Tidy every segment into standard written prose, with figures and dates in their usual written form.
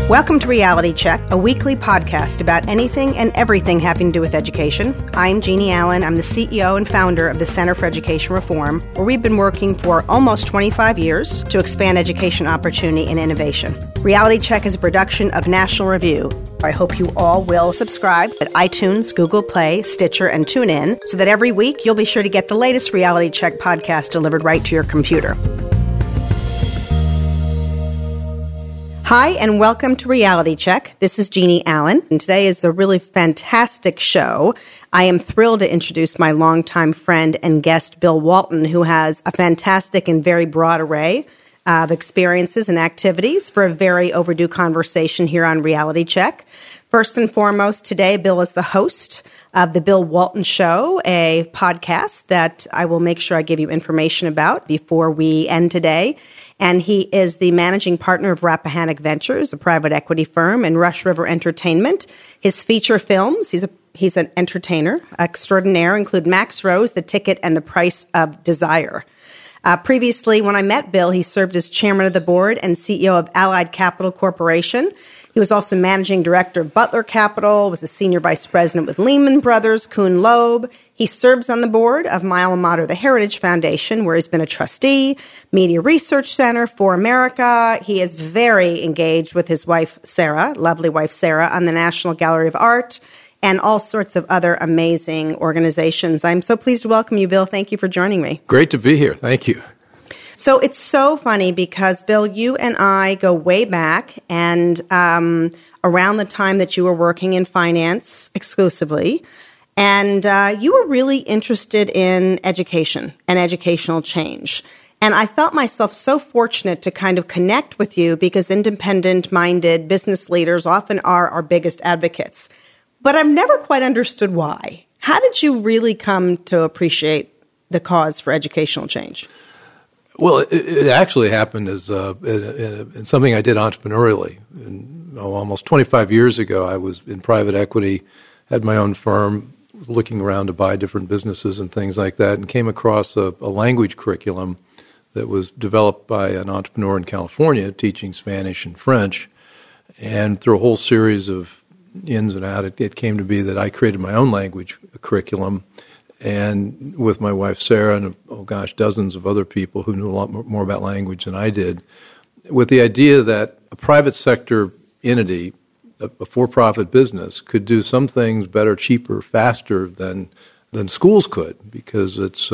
Welcome to Reality Check, a weekly podcast about anything and everything having to do with education. I'm Jeannie Allen. I'm the CEO and founder of the Center for Education Reform, where we've been working for almost 25 years to expand education opportunity and innovation. Reality Check is a production of National Review. I hope you all will subscribe at iTunes, Google Play, Stitcher, and TuneIn so that every week you'll be sure to get the latest Reality Check podcast delivered right to your computer. Hi, and welcome to Reality Check. This is Jeannie Allen, and today is a really fantastic show. I am thrilled to introduce my longtime friend and guest, Bill Walton, who has a fantastic and very broad array of experiences and activities for a very overdue conversation here on Reality Check. First and foremost, today, Bill is the host of The Bill Walton Show, a podcast that I will make sure I give you information about before we end today. And he is the managing partner of Rappahannock Ventures, a private equity firm, and Rush River Entertainment. His feature films, he's an entertainer extraordinaire, include Max Rose, The Ticket, and The Price of Desire. Previously, when I met Bill, he served as chairman of the board and CEO of Allied Capital Corporation. He was also managing director of Butler Capital, was a senior vice president with Lehman Brothers, Kuhn Loeb. He serves on the board of my alma mater, the Heritage Foundation, where he's been a trustee, Media Research Center for America. He is very engaged with his wife, Sarah, lovely wife, Sarah, on the National Gallery of Art and all sorts of other amazing organizations. I'm so pleased to welcome you, Bill. Thank you for joining me. Great to be here. Thank you. So it's so funny because, Bill, you and I go way back, and around the time that you were working in finance exclusively, and you were really interested in education and educational change. And I felt myself so fortunate to kind of connect with you because independent-minded business leaders often are our biggest advocates. But I've never quite understood why. How did you really come to appreciate the cause for educational change? Well, it actually happened as in something I did entrepreneurially. Almost 25 years ago, I was in private equity, had my own firm, looking around to buy different businesses and things like that, and came across a language curriculum that was developed by an entrepreneur in California teaching Spanish and French. And through a whole series of ins and outs, it came to be that I created my own language curriculum, and with my wife, Sarah, and, dozens of other people who knew a lot more about language than I did, with the idea that a private sector entity, a for-profit business, could do some things better, cheaper, faster than schools could, because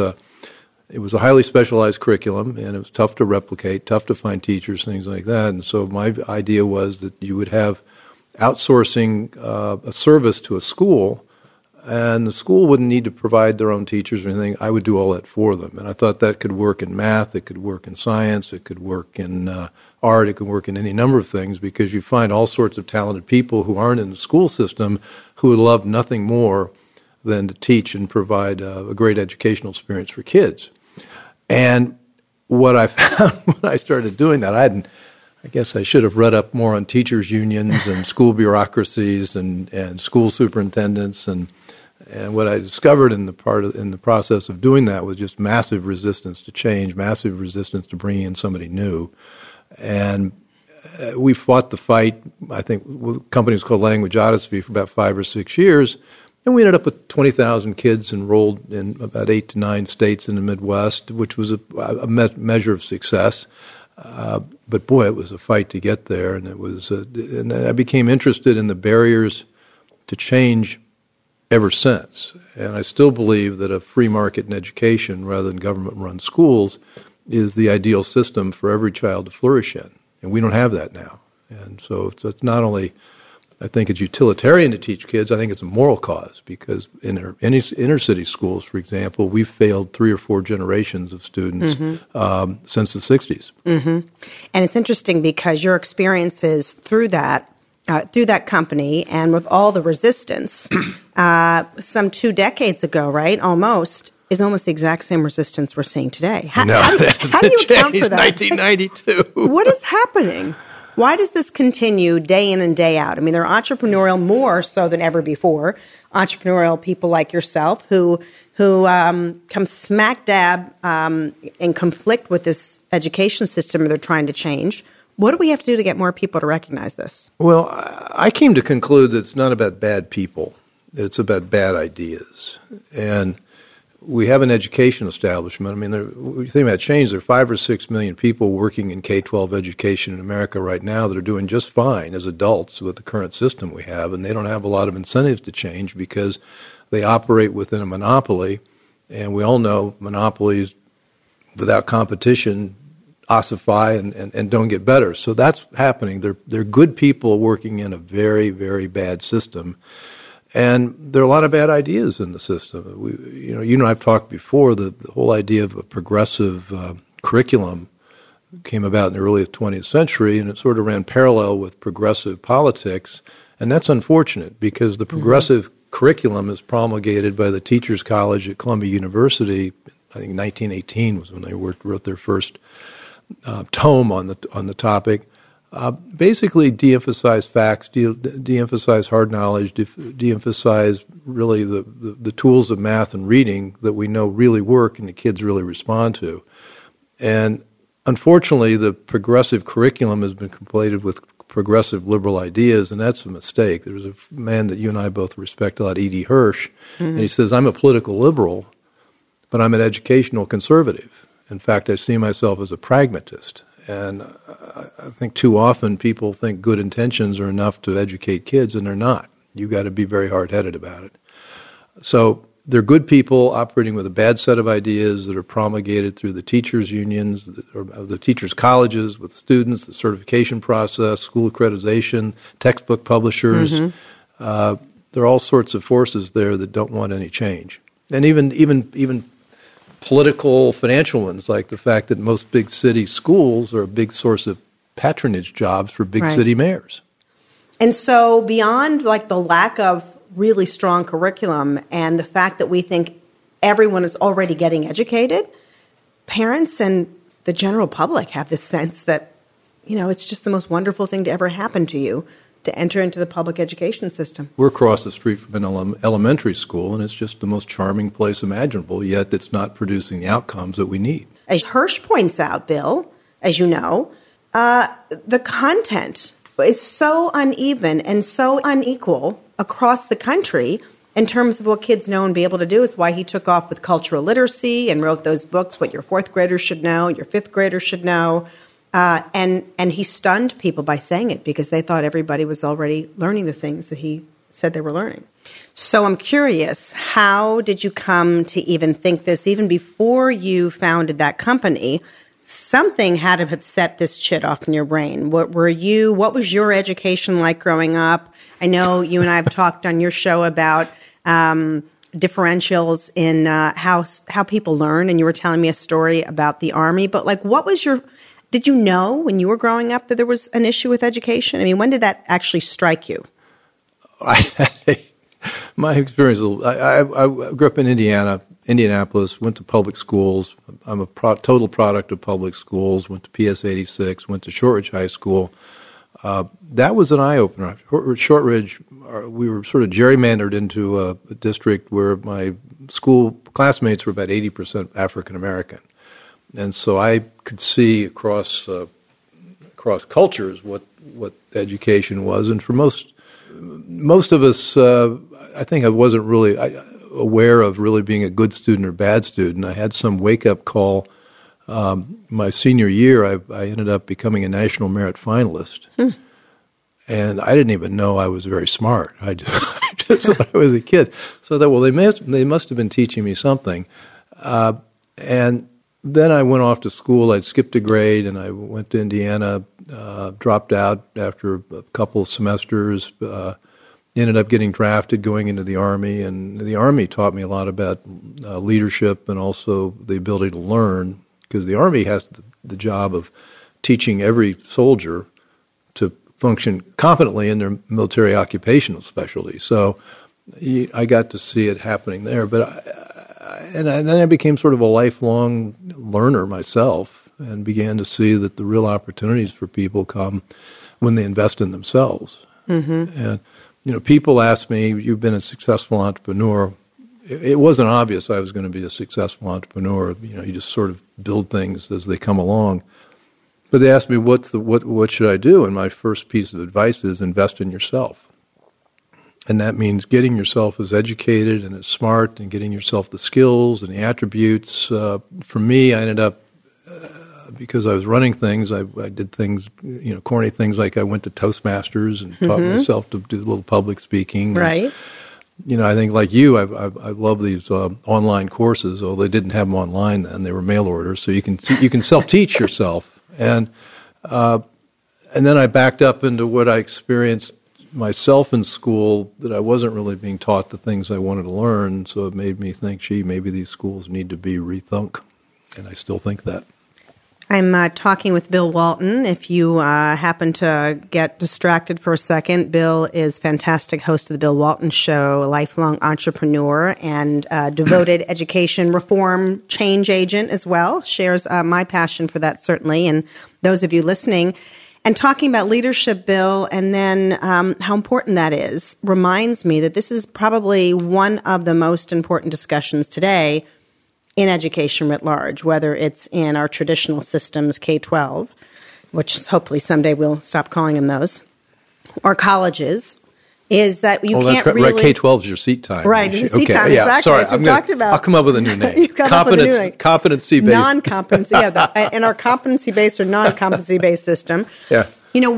it was a highly specialized curriculum, and it was tough to replicate, tough to find teachers, things like that. And so my idea was that you would have outsourcing a service to a school, and the school wouldn't need to provide their own teachers or anything. I would do all that for them. And I thought that could work in math, it could work in science, it could work in art, it could work in any number of things, because you find all sorts of talented people who aren't in the school system who would love nothing more than to teach and provide a great educational experience for kids. And what I found when I started doing that, I guess I should have read up more on teachers' unions and school bureaucracies and school superintendents, and what I discovered in the process of doing that was just massive resistance to change, massive resistance to bringing in somebody new. And we fought the fight, I think, with companies called Language Odyssey for about 5 or 6 years, and we ended up with 20,000 kids enrolled in about 8 to 9 states in the Midwest, which was a measure of success. But boy, it was a fight to get there, and and I became interested in the barriers to change ever since. And I still believe that a free market in education rather than government-run schools is the ideal system for every child to flourish in. And we don't have that now. And so it's not only, I think it's utilitarian to teach kids, I think it's a moral cause, because in any inner-city schools, for example, we've failed 3 or 4 generations of students since the 60s. Mm-hmm. And it's interesting because your experiences through that company and with all the resistance, some 2 decades ago, right, is almost the exact same resistance we're seeing today. How do you account for that? 1992. What is happening? Why does this continue day in and day out? I mean, they're entrepreneurial more so than ever before. Entrepreneurial people like yourself who come smack dab in conflict with this education system they're trying to change. What do we have to do to get more people to recognize this? Well, I came to conclude that it's not about bad people. It's about bad ideas. And we have an education establishment. I mean, when you think about change, there are 5 or 6 million people working in K-12 education in America right now that are doing just fine as adults with the current system we have, and they don't have a lot of incentives to change because they operate within a monopoly, and we all know monopolies without competition ossify and don't get better. So that's happening. They're good people working in a very, very bad system. And there are a lot of bad ideas in the system. You and I've talked before, the whole idea of a progressive curriculum came about in the early 20th century, and it sort of ran parallel with progressive politics. And that's unfortunate because the progressive curriculum is promulgated by the Teachers College at Columbia University. I think 1918 was when they wrote their first tome on the topic. Basically de-emphasize facts, de-emphasize hard knowledge, de-emphasize really the tools of math and reading that we know really work and the kids really respond to. And unfortunately, the progressive curriculum has been conflated with progressive liberal ideas, and that's a mistake. There's a man that you and I both respect a lot, E.D. Hirsch, and he says, I'm a political liberal, but I'm an educational conservative. In fact, I see myself as a pragmatist. And I think too often people think good intentions are enough to educate kids, and they're not. You've got to be very hard-headed about it. So they're good people operating with a bad set of ideas that are promulgated through the teachers' unions, or the teachers' colleges, with students, the certification process, school accreditation, textbook publishers. There are all sorts of forces there that don't want any change. And even political, financial ones, like the fact that most big city schools are a big source of patronage jobs for big city mayors. And so beyond like the lack of really strong curriculum and the fact that we think everyone is already getting educated, parents and the general public have this sense that, it's just the most wonderful thing to ever happen to you to enter into the public education system. We're across the street from an elementary school, and it's just the most charming place imaginable, yet it's not producing the outcomes that we need. As Hirsch points out, Bill, as you know, the content is so uneven and so unequal across the country in terms of what kids know and be able to do. It's why he took off with cultural literacy and wrote those books, What Your Fourth Graders Should Know, Your Fifth Graders Should Know. And he stunned people by saying it because they thought everybody was already learning the things that he said they were learning. So I'm curious, how did you come to even think this? Even before you founded that company, something had to have set this shit off in your brain. What was your education like growing up? I know you and I have talked on your show about differentials in how people learn, and you were telling me a story about the Army. But did you know when you were growing up that there was an issue with education? I mean, when did that actually strike you? My experience, I grew up in Indianapolis, went to public schools. I'm a total product of public schools, went to PS 86, went to Shortridge High School. That was an eye-opener. Shortridge, we were sort of gerrymandered into a district where my school classmates were about 80% African-American. And so I could see across cultures what education was, and for most of us, I think I wasn't really aware of really being a good student or bad student. I had some wake-up call. My senior year, I ended up becoming a National Merit Finalist, and I didn't even know I was very smart. I just thought I was a kid. So I thought, well, they must have been teaching me something, and then I went off to school. I'd skipped a grade, and I went to Indiana, dropped out after a couple of semesters, ended up getting drafted, going into the Army, and the Army taught me a lot about leadership and also the ability to learn, because the Army has the job of teaching every soldier to function competently in their military occupational specialty. So I got to see it happening there, and then I became sort of a lifelong learner myself and began to see that the real opportunities for people come when they invest in themselves. And, people ask me, you've been a successful entrepreneur. It wasn't obvious I was going to be a successful entrepreneur. You just sort of build things as they come along. But they asked me, what should I do? And my first piece of advice is invest in yourself. And that means getting yourself as educated and as smart and getting yourself the skills and the attributes. For me, I ended up, because I was running things, I did things, corny things like I went to Toastmasters and taught myself to do a little public speaking. Right. And, I think like you, I love these online courses. Although they didn't have them online then; they were mail orders, so you can self-teach yourself. And then I backed up into what I experienced myself in school, that I wasn't really being taught the things I wanted to learn. So it made me think, gee, maybe these schools need to be rethunk, and I still think that. I'm talking with Bill Walton. If you happen to get distracted for a second, Bill is fantastic host of the Bill Walton Show, a lifelong entrepreneur and devoted education reform change agent as well. Shares my passion for that, certainly, and those of you listening. And talking about leadership, Bill, and then how important that is, reminds me that this is probably one of the most important discussions today in education writ large, whether it's in our traditional systems, K-12, which hopefully someday we'll stop calling them those, or colleges, is that you can't really... Right, K-12 is your seat time. Right, seat time, yeah, exactly, sorry, as we've talked about. I'll come up with a new name. You've come up with a new name. Competency-based. Non-competency, yeah, in our competency-based or non-competency-based system. Yeah.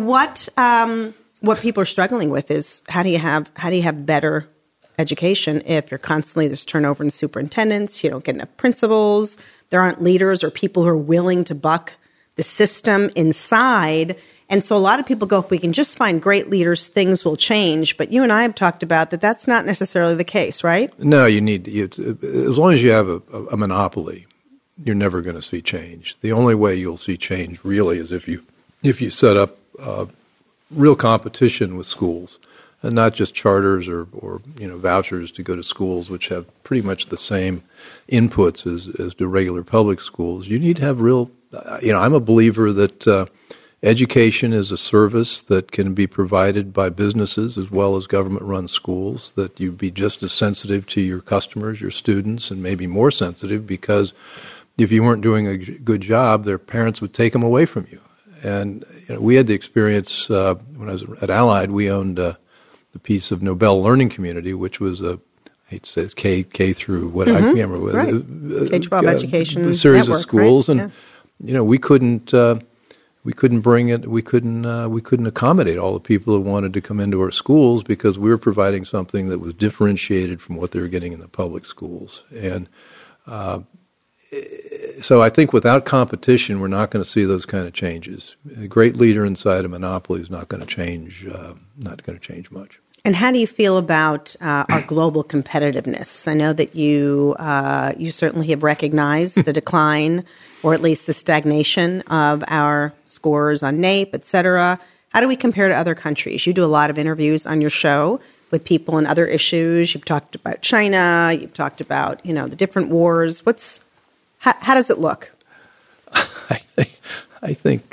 What people are struggling with is how do you have better education if you're constantly, there's turnover in superintendents, you don't get enough principals, there aren't leaders or people who are willing to buck the system inside. And so a lot of people go, if we can just find great leaders, things will change. But you and I have talked about that that's not necessarily the case, right? No, you need, as long as you have a monopoly, you're never going to see change. The only way you'll see change really is if you set up real competition with schools, and not just charters or vouchers to go to schools, which have pretty much the same inputs as do regular public schools. You need to have real, I'm a believer that education is a service that can be provided by businesses as well as government-run schools, that you be just as sensitive to your customers, your students, and maybe more sensitive, because if you weren't doing a good job, their parents would take them away from you. And we had the experience when I was at Allied. We owned a piece of Nobel Learning Community, which was I hate to say it's K through what I can't remember. Right. K-12 education a series network, of schools, right? And we couldn't bring it. We couldn't accommodate all the people who wanted to come into our schools because we were providing something that was differentiated from what they were getting in the public schools. And so I think without competition, we're not going to see those kind of changes. A great leader inside a monopoly is not going to change. Not going to change much. And how do you feel about our global competitiveness? I know that you certainly have recognized the decline, or at least the stagnation of our scores on NAEP, et cetera. How do we compare to other countries? You do a lot of interviews on your show with people on other issues. You've talked about China. You've talked about the different wars. How does it look? I think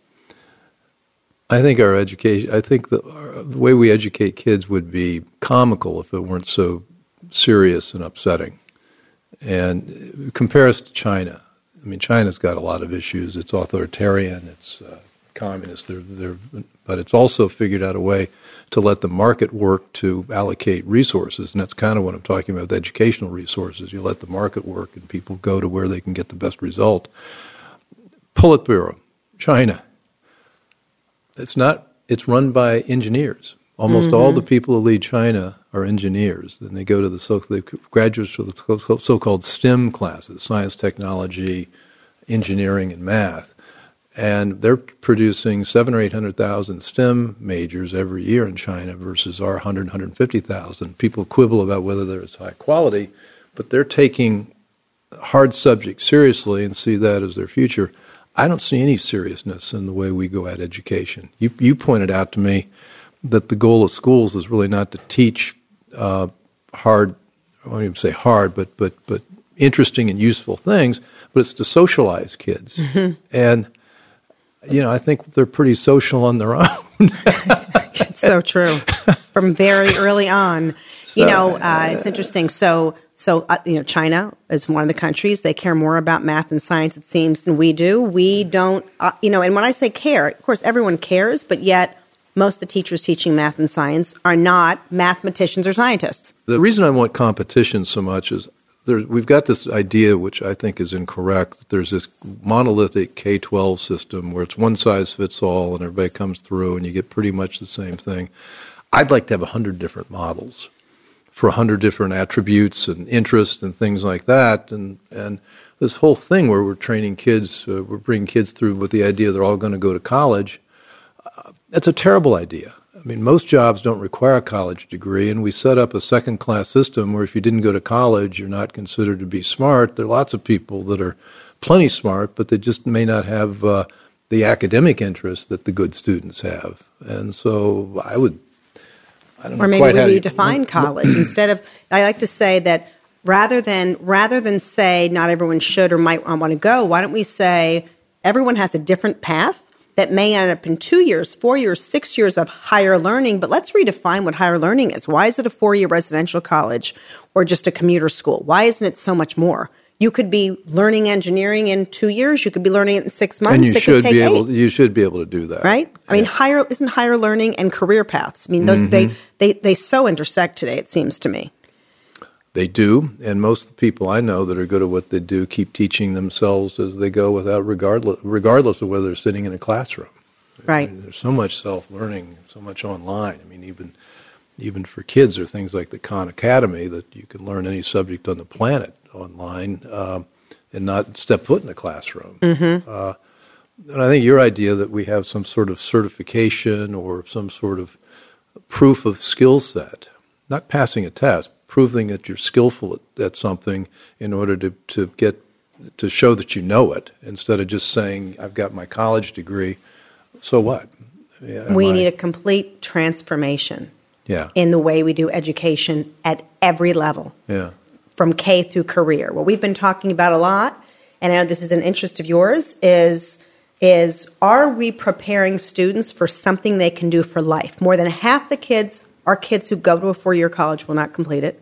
our education. I think the way we educate kids would be comical if it weren't so serious and upsetting. And compare us to China. I mean, China's got a lot of issues. It's authoritarian. It's communist. But it's also figured out a way to let the market work to allocate resources, and that's kind of what I'm talking about with educational resources. You let the market work, and people go to where they can get the best result. Politburo, China. It's run by engineers. Almost all the people who lead China are engineers. Then they go to the graduates for the so-called STEM classes, science, technology, engineering, and math. And they're producing 700,000 or 800,000 STEM majors every year in China versus our 150,000. People quibble about whether they're high quality, but they're taking hard subjects seriously and see that as their future. I don't see any seriousness in the way we go at education. You pointed out to me that the goal of schools is really not to teach hard, I won't even say hard, but interesting and useful things, but it's to socialize kids. And I think they're pretty social on their own. It's so true. From very early on. It's interesting. So So, China is one of the countries. They care more about math and science, it seems, than we do. We don't, and when I say care, of course, everyone cares, but yet most of the teachers teaching math and science are not mathematicians or scientists. The reason I want competition so much is we've got this idea, which I think is incorrect, that there's this monolithic K-12 system where it's one size fits all and everybody comes through and you get pretty much the same thing. I'd like to have 100 different models for 100 different attributes and interests and things like that. And this whole thing where we're training kids, we're bringing kids through with the idea they're all going to go to college, that's a terrible idea. I mean, most jobs don't require a college degree, and we set up a second-class system where if you didn't go to college, you're not considered to be smart. There are lots of people that are plenty smart, but they just may not have the academic interest that the good students have. And so I don't know. Or maybe we redefine college. Instead of, I like to say that rather than say not everyone should or might want to go, why don't we say everyone has a different path that may end up in 2 years, 4 years, 6 years of higher learning, but let's redefine what higher learning is. Why is it a 4-year residential college or just a commuter school? Why isn't it so much more? You could be learning engineering in 2 years. You could be learning it in 6 months. And you should be able to do that, right? I mean, isn't higher learning and career paths? I mean, those they so intersect today. It seems to me. They do, and most of the people I know that are good at what they do keep teaching themselves as they go, regardless of whether they're sitting in a classroom. Right. I mean, there's so much self-learning, so much online. I mean, even for kids, there are things like the Khan Academy that you can learn any subject on the planet online and not step foot in a classroom. Mm-hmm. And I think your idea that we have some sort of certification or some sort of proof of skill set, not passing a test, proving that you're skillful at something in order to show that you know it, instead of just saying, I've got my college degree, so what? We need a complete transformation in the way we do education at every level, from K through career. What we've been talking about a lot, and I know this is an interest of yours, is are we preparing students for something they can do for life? More than half the kids are kids who go to a 4-year college will not complete it.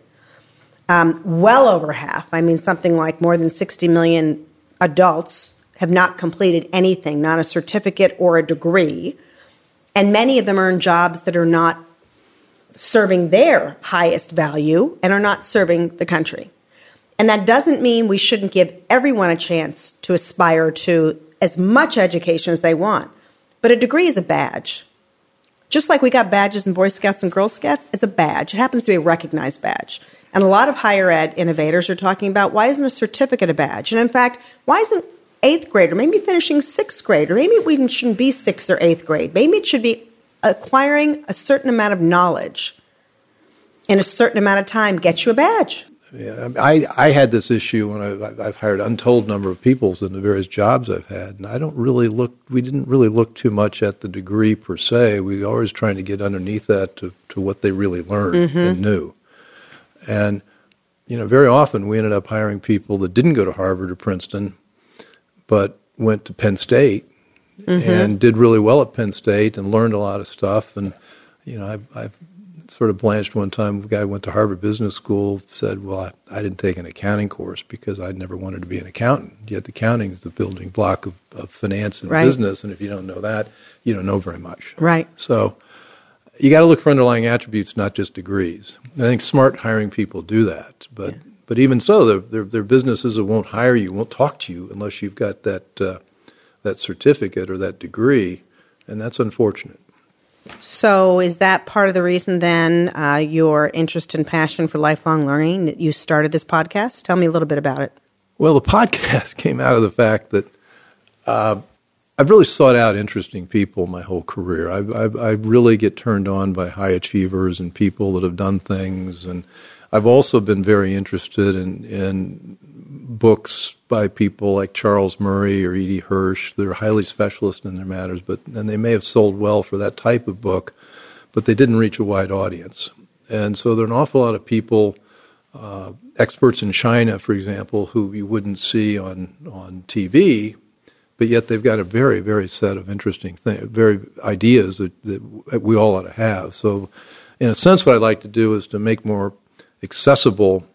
Well over half, I mean something like more than 60 million adults have not completed anything, not a certificate or a degree. And many of them are in jobs that are not serving their highest value and are not serving the country. And that doesn't mean we shouldn't give everyone a chance to aspire to as much education as they want. But a degree is a badge. Just like we got badges in Boy Scouts and Girl Scouts, it's a badge. It happens to be a recognized badge. And a lot of higher ed innovators are talking about, why isn't a certificate a badge? And in fact, why isn't 8th grade or maybe finishing 6th grade, or maybe we shouldn't be 6th or 8th grade. Maybe it should be acquiring a certain amount of knowledge in a certain amount of time gets you a badge. Yeah, I had this issue when I've hired untold number of people in the various jobs I've had, and we didn't really look too much at the degree per se. We were always trying to get underneath that to what they really learned and knew. And, very often we ended up hiring people that didn't go to Harvard or Princeton, but went to Penn State and did really well at Penn State and learned a lot of stuff. And, I've sort of blanched one time. A guy who went to Harvard Business School said, well, I didn't take an accounting course because I never wanted to be an accountant. Yet accounting is the building block of finance and business, and if you don't know that, you don't know very much. Right. So you got to look for underlying attributes, not just degrees. I think smart hiring people do that. But even so, there are businesses that won't hire you, won't talk to you unless you've got that certificate or that degree, and that's unfortunate. So is that part of the reason then your interest and passion for lifelong learning that you started this podcast? Tell me a little bit about it. Well, the podcast came out of the fact that I've really sought out interesting people my whole career. I really get turned on by high achievers and people that have done things, and I've also been very interested in books by people like Charles Murray or E.D. Hirsch. They're highly specialist in their matters, and they may have sold well for that type of book, but they didn't reach a wide audience. And so there are an awful lot of people, experts in China, for example, who you wouldn't see on TV, but yet they've got a very, very set of interesting things, very ideas that we all ought to have. So in a sense, what I'd like to do is to make more accessible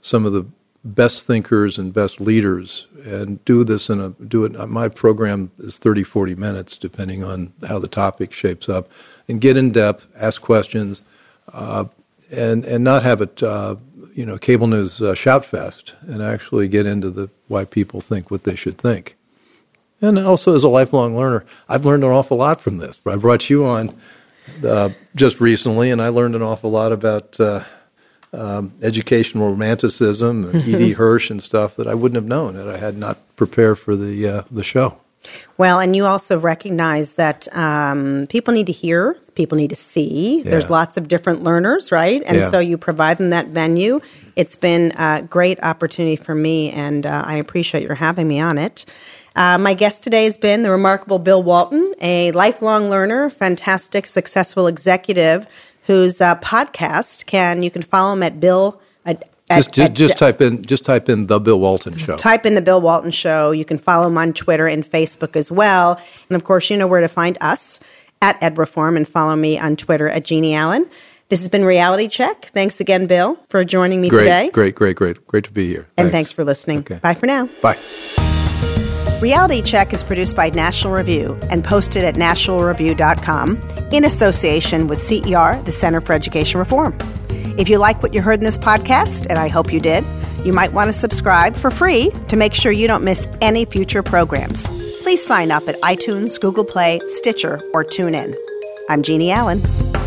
some of the best thinkers and best leaders, and do it. My program is 30, 40 minutes, depending on how the topic shapes up, and get in depth, ask questions, and not have it, cable news shout fest, and actually get into why people think what they should think. And also, as a lifelong learner, I've learned an awful lot from this. I brought you on just recently, and I learned an awful lot about educational romanticism and E.D. Hirsch and stuff that I wouldn't have known had I had not prepared for the show. Well, and you also recognize that people need to hear, people need to see. Yeah. There's lots of different learners, right? And so you provide them that venue. It's been a great opportunity for me, and I appreciate your having me on it. My guest today has been the remarkable Bill Walton, a lifelong learner, fantastic, successful executive whose podcast you can follow him at Bill. Just type in the Bill Walton Show. Type in the Bill Walton Show. You can follow him on Twitter and Facebook as well. And of course, you know where to find us at EdReform, and follow me on Twitter at Jeannie Allen. This has been Reality Check. Thanks again, Bill, for joining me today. Great to be here. And thanks for listening. Okay. Bye for now. Bye. Reality Check is produced by National Review and posted at nationalreview.com in association with CER, the Center for Education Reform. If you like what you heard in this podcast, and I hope you did, you might want to subscribe for free to make sure you don't miss any future programs. Please sign up at iTunes, Google Play, Stitcher, or TuneIn. I'm Jeannie Allen.